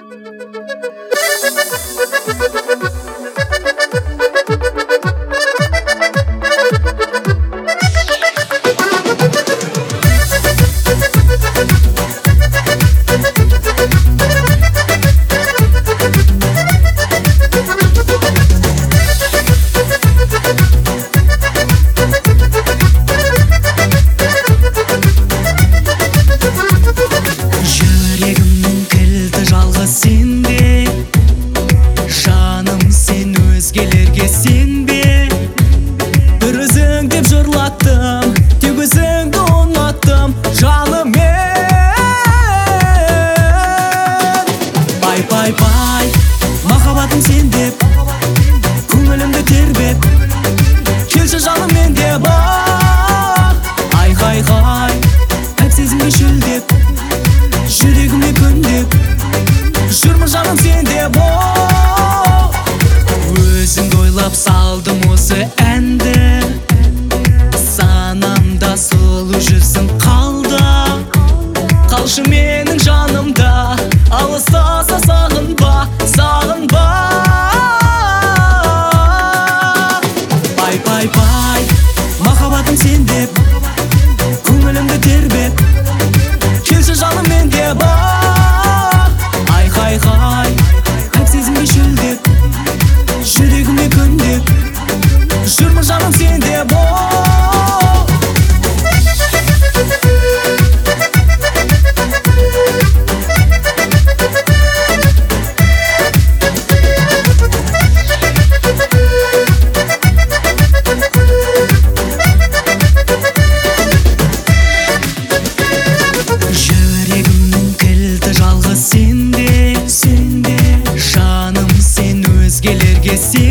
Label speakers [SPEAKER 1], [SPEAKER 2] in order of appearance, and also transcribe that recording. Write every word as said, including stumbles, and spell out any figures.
[SPEAKER 1] Сенбе, бір өзің деп жырлаттым, тек өзіңді ұнаттым жанымен. Бай бай бай, махаббатым сен деп, көңілімді тербеп, келші жаныммен деп. Ай хай хай, әп сезімге шөлдеп, жүрегіме көндеп, жүрмін жаным сен деп. Өзіңді ойлап салдым осы әнді, санамда сұлу жүрсің қалда. Қалшы менің жанымда, алыстаса сағынба, сағынба. Бай бай бай, махаббатым сен деп, көңілімді тербеп, келші жаныммен деп. Ай хай хай, әп сезімге шөлдеп, жүрегіме көндеп, жүрмін жаным сен деп. Жүрегімнің кілті жалғыз сенде, сенде жаным сен өзгелерге сен.